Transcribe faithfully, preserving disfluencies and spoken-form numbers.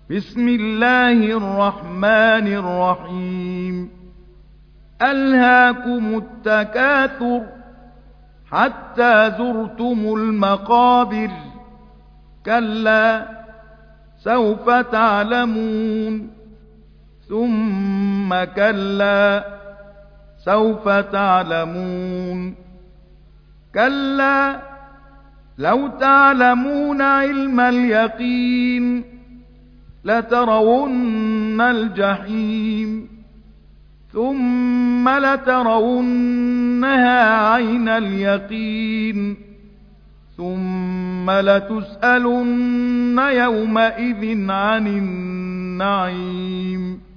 بسم الله الرحمن الرحيم ألهاكم التكاثر حتى زرتم المقابر كلا سوف تعلمون ثم كلا سوف تعلمون كلا لو تعلمون علم اليقين لترون الجحيم ثم لترونها عين اليقين ثم لتسألن يومئذ عن النعيم